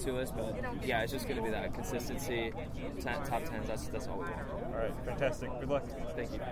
to us. But yeah, it's just going to be that consistency, top 10s. That's all we want. All right, fantastic. Good luck. Thank you.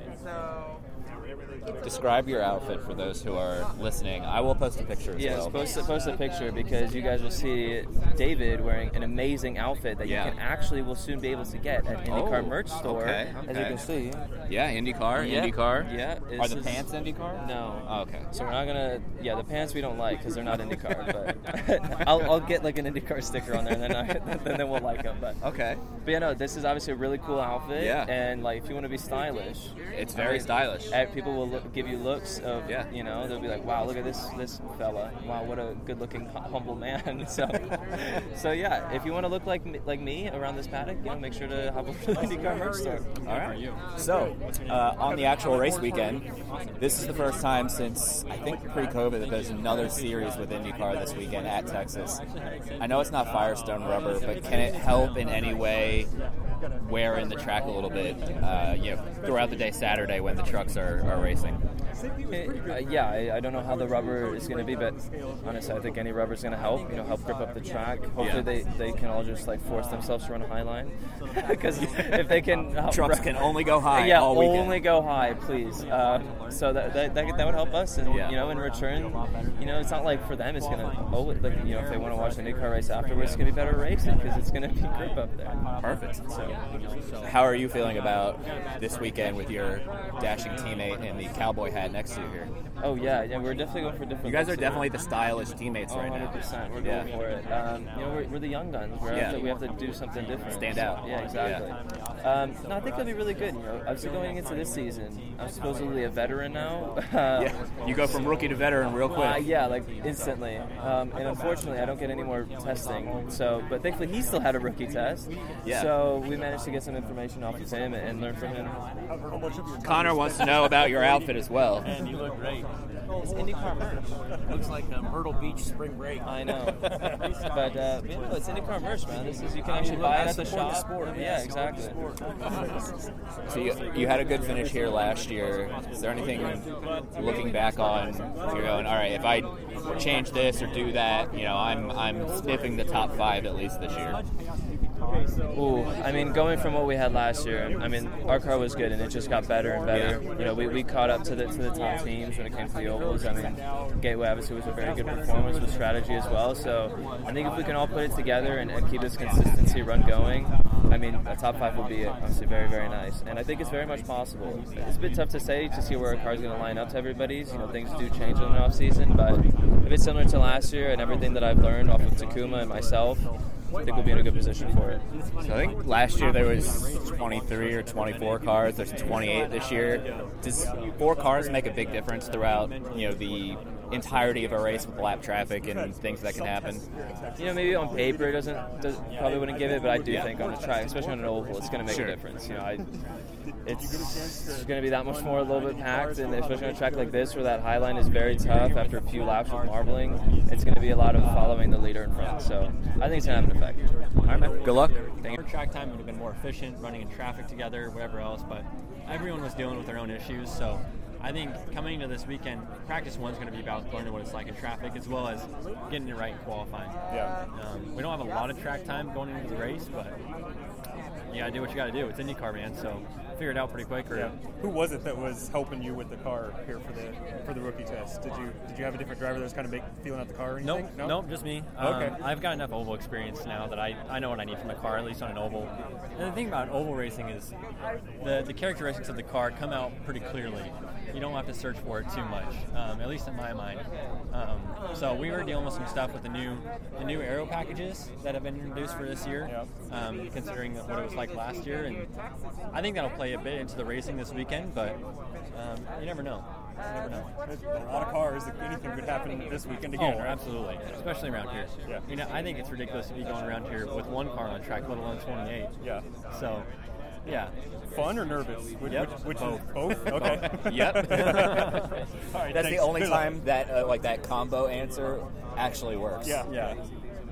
Describe your outfit for those who are listening. I will post a picture as well. Yes, post a picture because you guys will see David wearing an amazing outfit that you can actually will soon be able to get at IndyCar merch store. Okay. As you can see. Yeah, IndyCar. Yeah. Are the pants IndyCar? No. Oh, okay. So we're not gonna. Yeah, the pants we don't like because they're not IndyCar. But I'll get like an IndyCar sticker on there, and then we'll like them. But okay. But yeah, no, this is obviously a really cool outfit. Yeah. And like, if you want to be stylish, it's very stylish. People will give you looks of. Yeah. You know, they'll be like, wow, look at this fella. Wow, what a good-looking, humble man. So yeah, if you want to look like me around this paddock, make sure to hop over to the IndyCar merch store. All right. So, on the actual race weekend, this is the first time since, I think, pre-COVID that there's another series with IndyCar this weekend at Texas. I know it's not Firestone rubber, but can it help in any way wear in the track a little bit, throughout the day Saturday when the trucks are racing? I don't know how the rubber is going to be, but honestly, I think any rubber is going to help. Help grip up the track. Hopefully, they can all just force themselves to run a high line, because if they can, trucks can only go high. Yeah, all weekend. Only go high, please. So that would help us, and in return, it's not like for them it's going to if they want to watch the IndyCar race afterwards, it's going to be better racing because it's going to be grip up there. Perfect. So, how are you feeling about this weekend with your dashing teammate in the cowboy hat next to you here? Oh yeah, we're definitely going for different. You guys are definitely the stylish teammates right now. 100%. We're going for it. We're the young guns. We have to do something different. Stand out. Yeah, exactly. No, I think it'll be really good. Obviously going into this season, I'm supposedly a veteran now. You go from rookie to veteran real quick. Instantly. And unfortunately, I don't get any more testing. But thankfully, he still had a rookie test. Yeah. So we managed to get some information off of him and learn from him. Connor wants to know about your outfit as well. And you look great. It's IndyCar merch. Looks like Myrtle Beach spring break. I know. But it's IndyCar merch, man. You can actually buy it at the shop. Sport. Yeah, exactly. So you had a good finish here last year. Is there anything looking back on you're going, all right, if I change this or do that, I'm sniffing the top 5 at least this year? Ooh, going from what we had last year, our car was good and it just got better and better. Yeah. We caught up to the top teams when it came to the ovals. Gateway obviously was a very good performance with strategy as well. So I think if we can all put it together and keep this consistency run going, a top 5 would be obviously very, very nice. And I think it's very much possible. It's a bit tough to say to see where a car is going to line up to everybody's. Things do change in the off season, but if it's similar to last year and everything that I've learned off of Takuma and myself, I think we'll be in a good position for it. So I think last year there was 23 or 24 cars. There's 28 this year. Does 4 cars make a big difference throughout, the entirety of a race with lap traffic and things that can happen? Maybe on paper it probably wouldn't give it, but I do think on the track, especially on an oval, it's going to make a difference. It's going to be that much more a little bit packed, and especially on a track like this where that high line is very tough after a few laps of marbling, it's going to be a lot of following the leader in front. So I think it's going to have an effect. All right, man. Good luck. Our track time would have been more efficient, running in traffic together, whatever else, but everyone was dealing with their own issues, so I think coming into this weekend, practice 1 is going to be about learning what it's like in traffic as well as getting it right in qualifying. Yeah. We don't have a lot of track time going into the race, but you got to do what you got to do. It's IndyCar, man, so figure it out pretty quick. Who was it that was helping you with the car here for the rookie test? Did you have a different driver that was kind of feeling out the car or anything? Nope, just me. Okay. I've got enough oval experience now that I know what I need from the car, at least on an oval. And the thing about oval racing is the characteristics of the car come out pretty clearly. You don't have to search for it too much, at least in my mind. So we were dealing with some stuff with the new aero packages that have been introduced for this year, considering what it was like last year. And I think that'll play a bit into the racing this weekend, but you never know. There's a lot of cars. Anything could happen this weekend again, right? Absolutely. Especially around here. Yeah. I think it's ridiculous to be going around here with 1 car on the track, let alone 28. Yeah. So, yeah. Fun or nervous? Which both. Both? Okay. Yep. All right, that's the only time that that combo answer actually works. Yeah.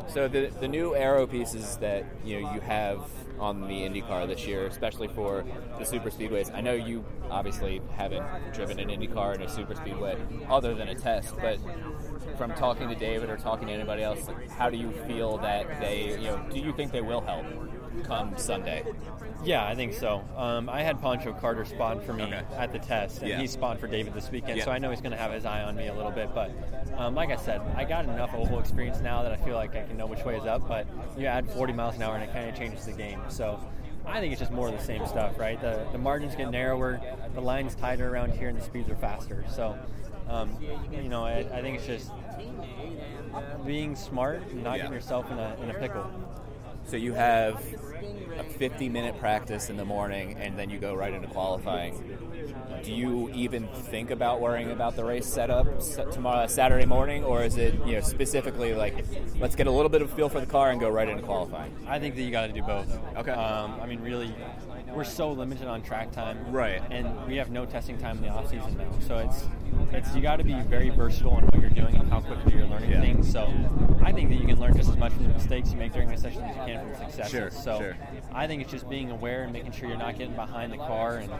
So the new aero pieces that you have on the IndyCar this year, especially for the super speedways. I know you obviously haven't driven an IndyCar in a super speedway other than a test, but from talking to David or talking to anybody else, how do you feel that they, do you think they will help come Sunday? Yeah, I think so. I had Pancho Carter spawn for me at the test, and he spawned for David this weekend, so I know he's going to have his eye on me a little bit. But like I said, I got enough oval experience now that I feel like I can know which way is up, but you add 40 miles an hour and it kind of changes the game. So I think it's just more of the same stuff, right? The margins get narrower, the line's tighter around here, and the speeds are faster. So, I think it's just being smart and not getting yourself in a pickle. So you have a 50-minute practice in the morning, and then you go right into qualifying. Do you even think about worrying about the race setup tomorrow, Saturday morning, or is it specifically like, let's get a little bit of a feel for the car and go right into qualifying? I think that you got to do both. Okay. Really, we're so limited on track time, right? And we have no testing time in the off season now, so it's you got to be very versatile in what you're doing and how quickly you're learning things. So I think that you can learn just as much from the mistakes you make during a session as you can from the successes. Sure. I think it's just being aware and making sure you're not getting behind the car. And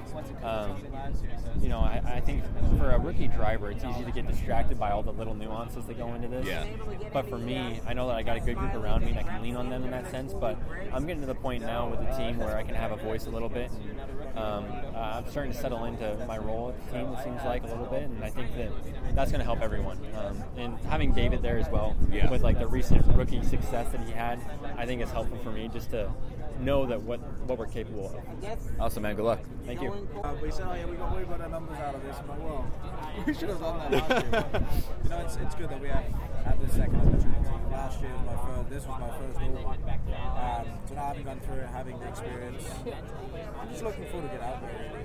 I think for a rookie driver, it's easy to get distracted by all the little nuances that go into this. Yeah. But for me, I know that I got a good group around me and I can lean on them in that sense. But I'm getting to the point now with the team where I can have a voice a little bit. And, I'm starting to settle into my role at the team, it seems like, a little bit, and I think that that's going to help everyone. And having David there as well, with like the recent rookie success that he had, I think it's helpful for me just to know that what we're capable of. Awesome, man. Good luck. Thank you. We said, we got way better numbers out of this, but we should have done that last year. It's good that we had this second opportunity. Last year was this was my first oval. So now having gone through it, having the experience, I'm just looking forward to get out there, really.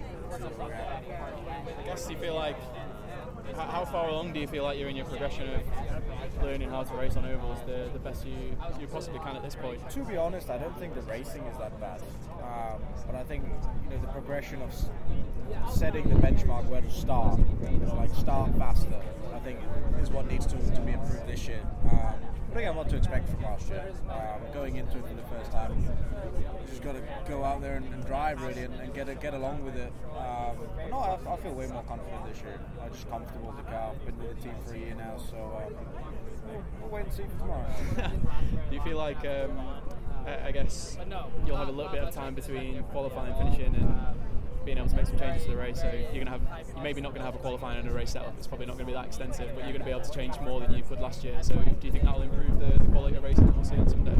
I guess you feel like, how far along do you feel like you're in your progression of learning how to race on ovals the best you possibly can at this point? To be honest, I don't think the racing is that bad. But I think the progression of setting the benchmark where to start, start faster, I think is what needs to be improved this year. But again, what to expect from last year. Going into it for the first time, you just got to go out there and drive really and get along with it. But no, I feel way more confident this year. I'm just comfortable with the car. I've been with the team for a year now, so we'll wait and see for tomorrow. Do you feel like, I guess, you'll have a little bit of time between qualifying and finishing and being able to make some changes to the race, so you're maybe not going to have a qualifying and a race setup. It's probably not going to be that extensive, but you're going to be able to change more than you could last year. So do you think that will improve the quality of racing that we'll see on Sunday?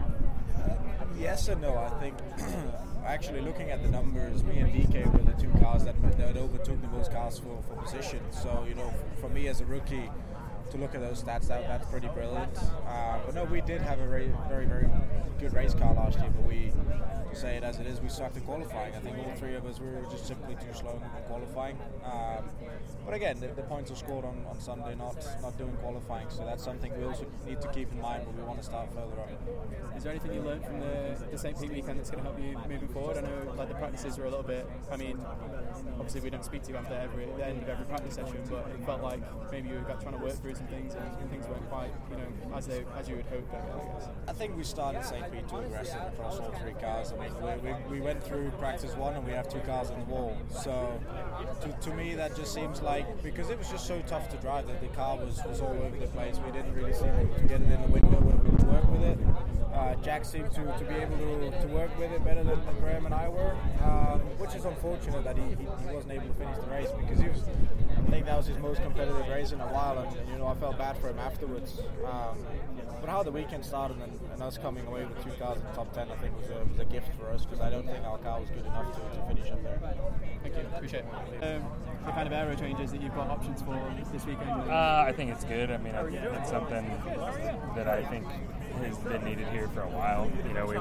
Yes and no. I think actually looking at the numbers, me and DK were the two cars that overtook the most cars for position. So for me as a rookie, to look at those stats, that's pretty brilliant. But no, we did have a very, very good race car last year, but to say it as it is, we sucked at qualifying. I think all three of us were just simply too slow in qualifying. But again, the points are scored on Sunday, not doing qualifying. So that's something we also need to keep in mind when we want to start further on. Is there anything you learned from the St. Pete weekend that's going to help you moving forward? I know the practices were a little bit, obviously we don't speak to you after the end of every practice session, but it felt like maybe you were trying to work through some things and things weren't quite, as you would hope, I guess. I think we started St. Pete too aggressive across all three cars. We went through practice one and we have two cars on the wall. So to me that just seems like, because it was just so tough to drive that the car was all over the place. We didn't really seem to get it in the window where we could work with it. Jack seemed to be able to work with it better than Graham and I were, which is unfortunate that he wasn't able to finish the race, because I think that was his most competitive race in a while, and I felt bad for him afterwards. But how the weekend started and us coming away with two cars in the top 10, I think was a gift for us, because I don't think our car was good enough to finish up there. Thank you, appreciate it. The kind of aero changes that you've got options for this weekend? I think it's good. It's something that I think has been needed here for a while. We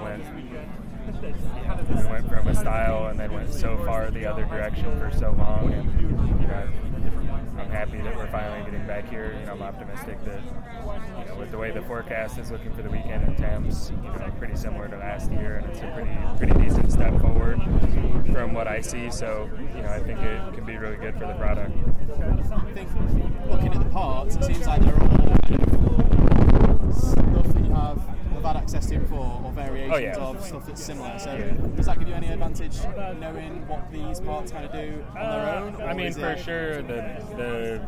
went from a style and then went so far the other direction for so long, and I'm happy that we're finally getting back here. I'm optimistic that with the way the forecast is looking for the weekend in Thames, pretty similar to last year, and it's a pretty decent step forward from what I see. So I think it can be really good for the product. I think looking at the parts, it seems like they're all kind of stuff that you have had access to before, or variations of stuff that's similar. So does that give you any advantage knowing what these parts kind of do on their own? I mean, for sure, the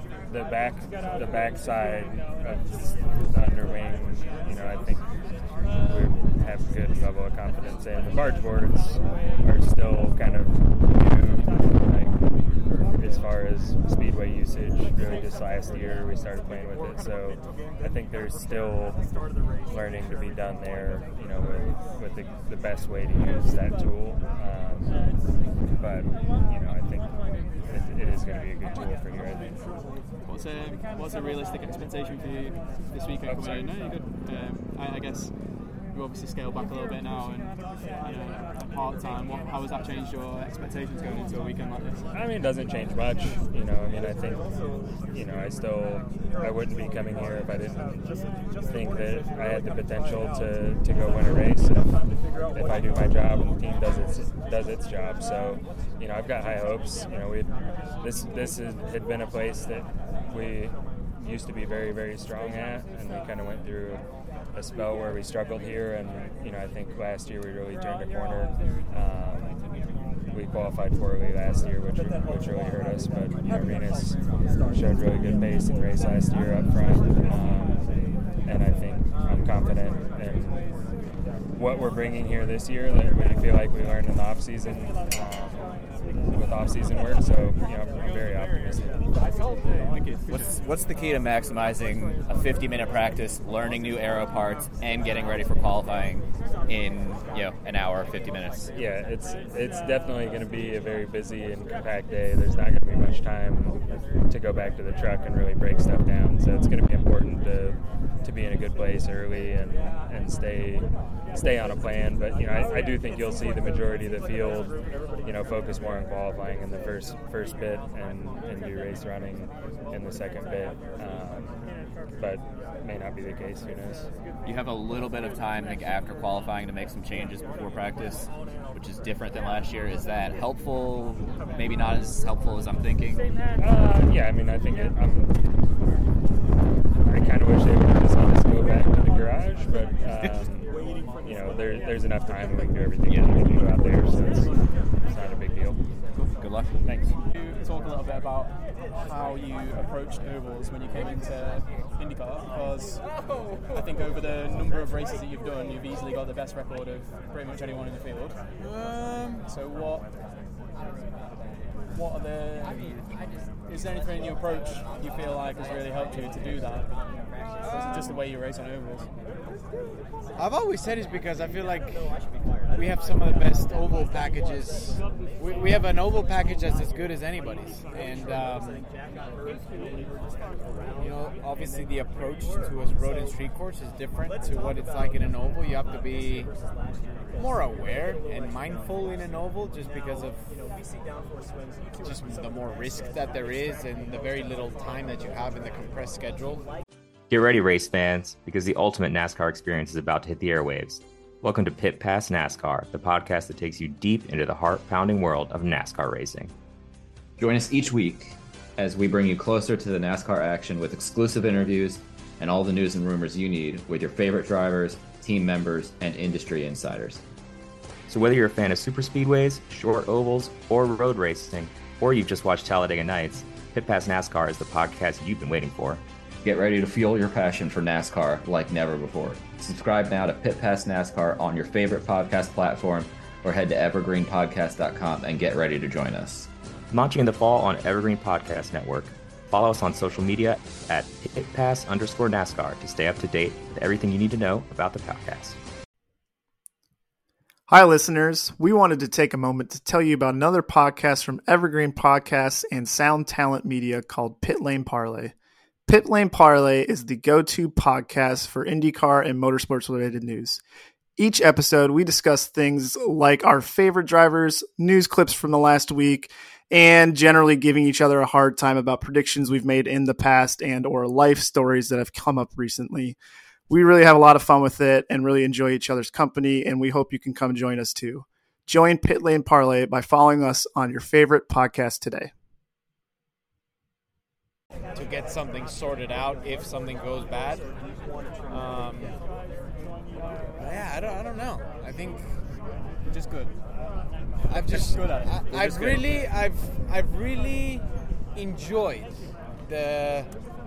back side of the underwing, I think we have a good level of confidence in. The barge boards are still kind of new, as far as speedway usage. Really, just last year we started playing with it, so I think there's still learning to be done there. With the best way to use that tool. But I think it is going to be a good tool for here, I think. What's a realistic expectation for you this weekend coming in? No, you're good. I guess you obviously scaled back a little bit now, and part time. How has that changed your expectations going into a weekend like this? I mean, it doesn't change much. I think I wouldn't be coming here if I didn't think that I had the potential to go win a race if I do my job and the team does its job. So, I've got high hopes. This had been a place that we used to be very, very strong at, and we kind of went through a spell where we struggled here, and I think last year we really turned a corner. We qualified poorly last year, which really hurt us, but Rinus showed really good pace in the race last year up front, and I think I'm confident in what we're bringing here this year that we feel like we learned in the off season with off-season work, so I'm very optimistic. What's the key to maximizing a 50-minute practice, learning new aero parts, and getting ready for qualifying in an hour, 50 minutes? Yeah, it's definitely going to be a very busy and compact day. There's not going to be much time to go back to the truck and really break stuff down, so it's going to be important to be in a good place early and stay on a plan. But I do think you'll see the majority of the field focus more on qualifying in the first bit and do race running in the second bit, but may not be the case. Who knows? You have a little bit of time, I think, after qualifying to make some changes before practice, which is different than last year. Is that helpful? Maybe not as helpful as I'm thinking. Yeah, I mean, I think I kind of wish they would just let us go back to the garage, but there's enough time and we can do everything we need to do out there, so it's not a big deal. Good luck. Thanks. Can you talk a little bit about how you approached ovals when you came into IndyCar? Because I think over the number of races that you've done, you've easily got the best record of pretty much anyone in the field. So what are is there anything in your approach you feel like has really helped you to do that? Or is it just the way you race on ovals? I've always said it's because I feel like we have some of the best oval packages. We have an oval package that's as good as anybody's. And, obviously the approach to a road and street course is different to what it's like in an oval. You have to be more aware and mindful in an oval just because of just the more risk that there is and the very little time that you have in the compressed schedule. Get ready, race fans, because the ultimate NASCAR experience is about to hit the airwaves. Welcome to Pit Pass NASCAR, the podcast that takes you deep into the heart-pounding world of NASCAR racing. Join us each week as we bring you closer to the NASCAR action with exclusive interviews and all the news and rumors you need with your favorite drivers, team members, and industry insiders. So whether you're a fan of super speedways, short ovals, or road racing, or you've just watched Talladega Nights, Pit Pass NASCAR is the podcast you've been waiting for. Get ready to fuel your passion for NASCAR like never before. Subscribe now to Pit Pass NASCAR on your favorite podcast platform or head to evergreenpodcast.com and get ready to join us. Launching in the fall on Evergreen Podcast Network. Follow us on social media at pitpass_NASCAR to stay up to date with everything you need to know about the podcast. Hi, listeners. We wanted to take a moment to tell you about another podcast from Evergreen Podcasts and Sound Talent Media called Pit Lane Parlay. Pit Lane Parlay is the go-to podcast for IndyCar and motorsports-related news. Each episode, we discuss things like our favorite drivers, news clips from the last week, and generally giving each other a hard time about predictions we've made in the past and or life stories that have come up recently. We really have a lot of fun with it and really enjoy each other's company, and we hope you can come join us too. Join Pit Lane Parlay by following us on your favorite podcast today. to get something sorted out if something goes bad. Yeah, I don't know. I think you're just good. I've really enjoyed the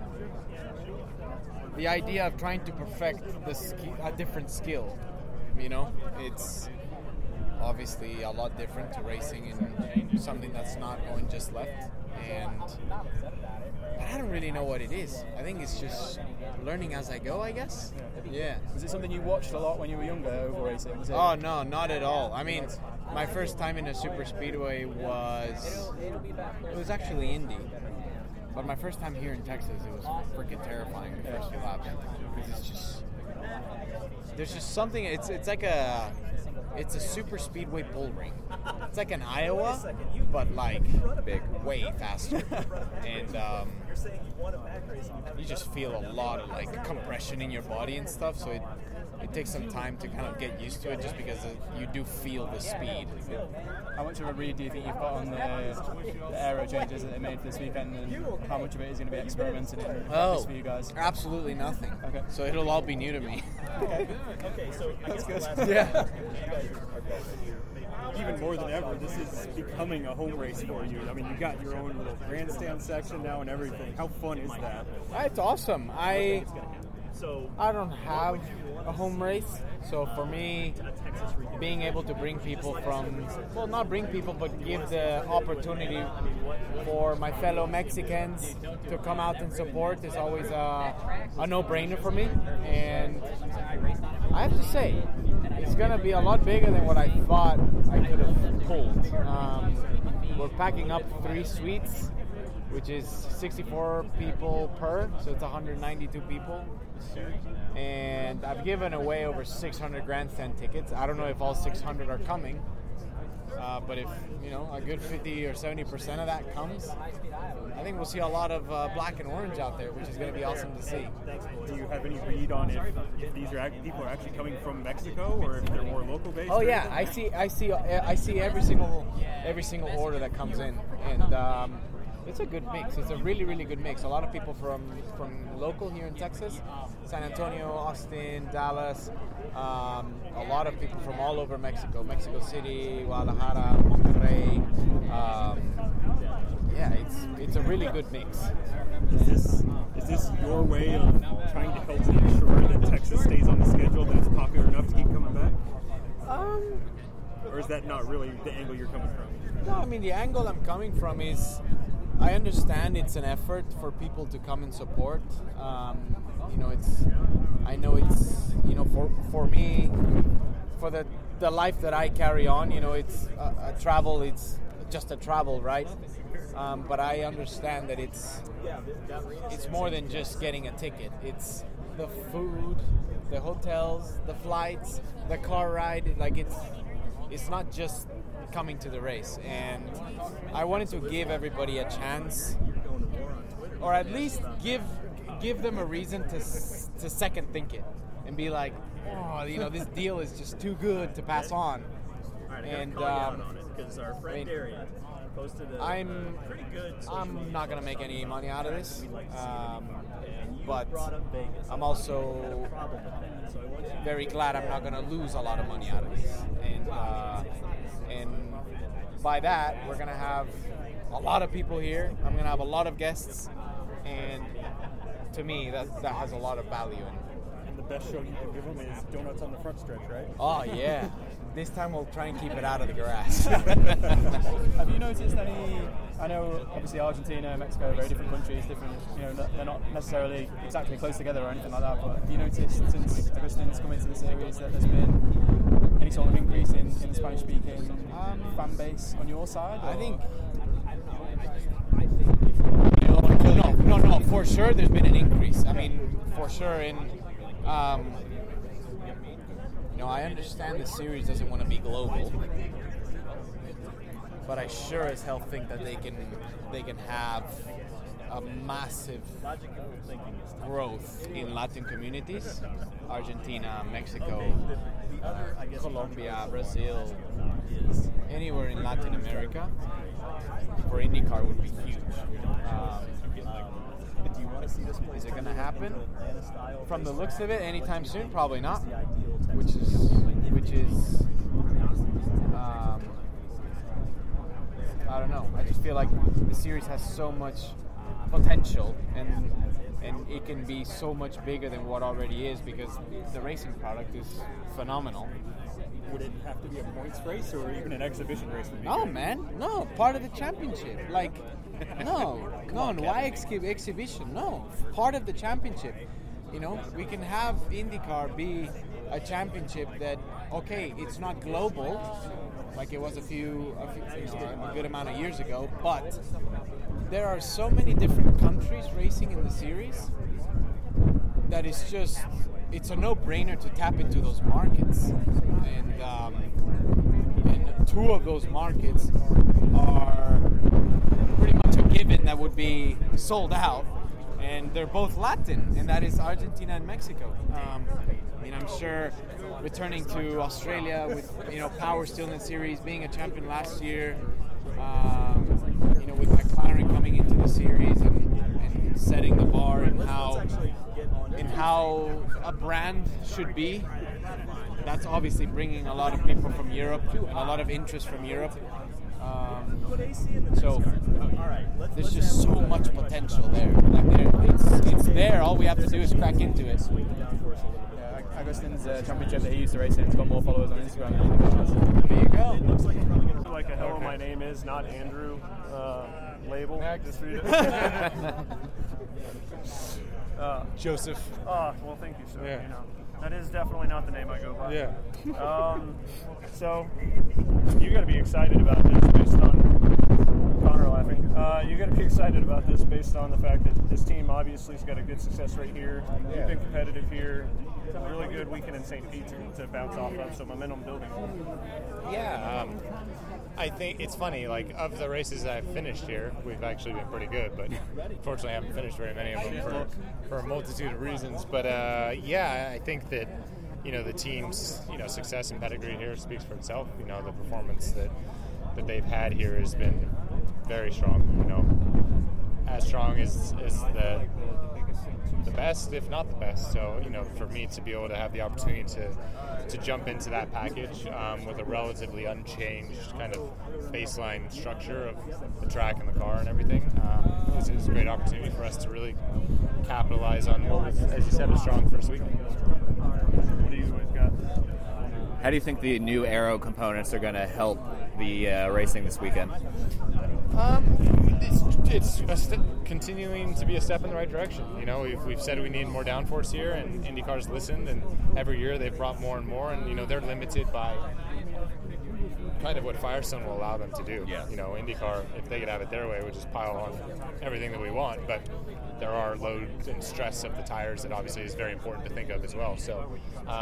idea of trying to perfect a different skill. You know, it's obviously a lot different to racing in something that's not going just left, but I don't really know what it is. I think it's just learning as I go, I guess. Yeah. Was it something you watched a lot when you were younger, oval racing? Oh no, not at all. I mean, my first time in a super speedway was actually Indy. But my first time here in Texas, it was freaking terrifying the first few laps, because there's just something. It's like a super speedway bull ring. It's like an Iowa, but like big, way faster, and you just feel a lot of like compression in your body and stuff. So it takes some time to kind of get used to it, just because you do feel the speed. How much of a read do you think you've got on the aero changes that they made for this weekend, and how much of it is going to be experimented in practice for you guys? Absolutely nothing. Okay. So it'll all be new to me. Okay, so that's good. Yeah. Even more than ever, this is becoming a home race for you. I mean, you got your own little grandstand section now and everything. How fun is that? It's awesome. I don't have a home race, so for me, being able to bring people not bring people, but give the opportunity for my fellow Mexicans to come out and support is always a no-brainer for me. And I have to say, it's going to be a lot bigger than what I thought I could have pulled. We're packing up 3 suites, which is 64 people per, so it's 192 people. And I've given away over 600 grandstand tickets. I don't know if all 600 are coming, but if a good 50 or 70% of that comes, I think we'll see a lot of black and orange out there, which is going to be awesome to see. Do you have any read on if these people are actually coming from Mexico, or if they're more local based? Oh yeah, I see every single order that comes in, and it's a good mix. It's a really, really good mix. A lot of people from local here in Texas, San Antonio, Austin, Dallas. A lot of people from all over Mexico, Mexico City, Guadalajara, Monterrey. It's a really good mix. Is this your way of trying to help ensure that Texas stays on the schedule, that it's popular enough to keep coming back? Or is that not really the angle you're coming from? No, I mean, the angle I'm coming from is, I understand it's an effort for people to come and support. For me, for the life that I carry on, it's a travel. It's just a travel, right? But I understand that it's more than just getting a ticket. It's the food, the hotels, the flights, the car ride. Like it's not just coming to the race, and I wanted to give everybody a chance, or at least give them a reason to second think it and be like, this deal is just too good to pass on. And I'm not gonna make any money out of this, but I'm also very glad I'm not gonna lose a lot of money out of this. And by that, we're going to have a lot of people here. I'm going to have a lot of guests. And to me, that has a lot of value in it. And the best show you can give them is donuts on the front stretch, right? Oh, yeah. This time we'll try and keep it out of the grass. Have you noticed any... I know, obviously, Argentina and Mexico are very different countries, they're not necessarily exactly close together or anything like that, but have you noticed since Agustin's come into the series that there's been any sort of increase in the Spanish-speaking fan base on your side? I think... No, for sure there's been an increase. I mean, for sure in... I understand the series doesn't want to be global, but I sure as hell think that they can have a massive growth in Latin communities. Argentina, Mexico, Colombia, Brazil, anywhere in Latin America for IndyCar would be huge. Do you want to see this play? Is it going to happen? From the looks of it, anytime soon? Probably not. Which is I don't know. I just feel like the series has so much potential, and it can be so much bigger than what already is, because the racing product is phenomenal. Would it have to be a points race or even an exhibition race? No, man. No, part of the championship. Like, no. Why exhibition? No, part of the championship. You know, we can have IndyCar be a championship that, okay, it's not global, like it was a good amount of years ago, but there are so many different countries racing in the series that it's a no-brainer to tap into those markets. And two of those markets are pretty much a given that would be sold out, and they're both Latin, and that is Argentina and Mexico. I'm sure returning to Australia with Power still in the series, being a champion last year, with McLaren coming into the series and setting the bar in how a brand should be. That's obviously bringing a lot of people from Europe, a lot of interest from Europe. So there's just so much potential there. It's there. All we have to do is crack into it. Agustin's championship that he used to race in, it's got more followers on Instagram. There you go. Like a hello, my name is, not Andrew label. Just for you to Joseph. Well, thank you, sir. Yeah. That is definitely not the name I go by. Yeah. So you got to be excited about this based on Connor laughing. You got to be excited about this based on the fact that this team obviously has got a good success rate here. You've been competitive here. It's a really good weekend in St. Pete to bounce off of, so momentum building. Yeah, I think it's funny, like, of the races I've finished here, we've actually been pretty good, but unfortunately I haven't finished very many of them for a multitude of reasons. But I think that, the team's, success and pedigree here speaks for itself. The performance that they've had here has been very strong, as strong as the best, if not the best. So, for me to be able to have the opportunity to jump into that package with a relatively unchanged kind of baseline structure of the track and the car and everything, is a great opportunity for us to really capitalize on what was, as you said, a strong first weekend. What do you guys got? How do you think the new aero components are going to help the racing this weekend? It's continuing to be a step in the right direction. We've said we need more downforce here, and IndyCar's listened, and every year they've brought more and more, and they're limited by kind of what Firestone will allow them to do. Yeah. IndyCar, if they could have it their way, would just pile on everything that we want, but there are load and stress of the tires that obviously is very important to think of as well. So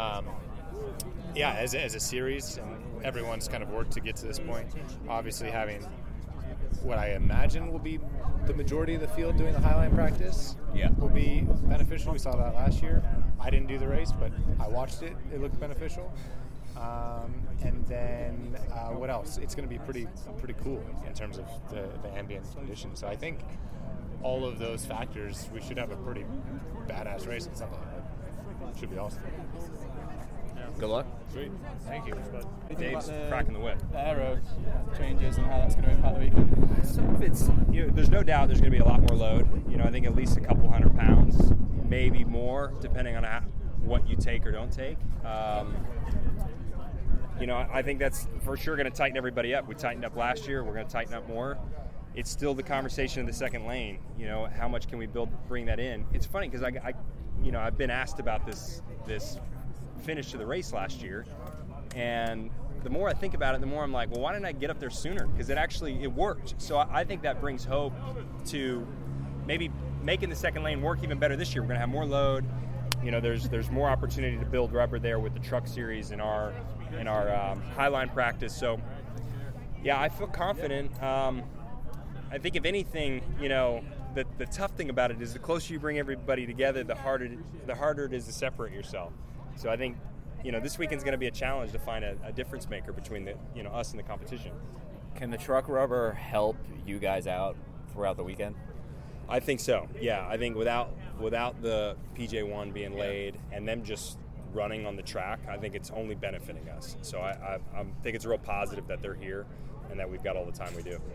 as a series, and everyone's kind of worked to get to this point, obviously having what I imagine will be the majority of the field doing the Highline practice will be beneficial. We saw that last year. I didn't do the race, but I watched it. It looked beneficial. And then what else? It's going to be pretty cool in terms of the ambient conditions. So I think all of those factors, we should have a pretty badass race on Sunday. Should be awesome. Good luck. Sweet. Thank you. Dave's cracking the whip. The aero changes and how that's going to impact the weekend. Some of it's, there's no doubt there's going to be a lot more load. I think at least a couple 100 pounds, maybe more, depending on what you take or don't take. I think that's for sure going to tighten everybody up. We tightened up last year. We're going to tighten up more. It's still the conversation of the second lane. How much can we bring that in? It's funny because I've been asked about this finish to the race last year, and the more I think about it, the more I'm like, well, why didn't I get up there sooner? Because it worked. So I think that brings hope to maybe making the second lane work even better this year. We're going to have more load. There's more opportunity to build rubber there with the truck series in our Highline practice. So I feel confident. I think if anything, the tough thing about it is the closer you bring everybody together, the harder it is to separate yourself. So I think, this weekend's going to be a challenge to find a difference maker between us and the competition. Can the truck rubber help you guys out throughout the weekend? I think so. Yeah, I think without the PJ1 being laid and them just running on the track, I think it's only benefiting us. So I think it's real positive that they're here and that we've got all the time we do.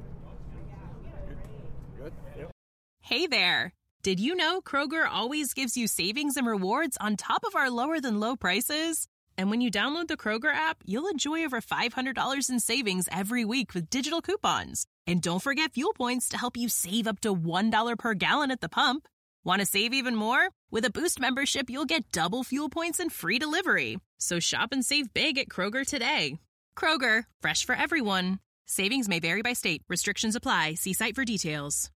Good. Yep. Hey there. Did you know Kroger always gives you savings and rewards on top of our lower than low prices? And when you download the Kroger app, you'll enjoy over $500 in savings every week with digital coupons. And don't forget fuel points to help you save up to $1 per gallon at the pump. Want to save even more? With a Boost membership, you'll get double fuel points and free delivery. So shop and save big at Kroger today. Kroger, fresh for everyone. Savings may vary by state. Restrictions apply. See site for details.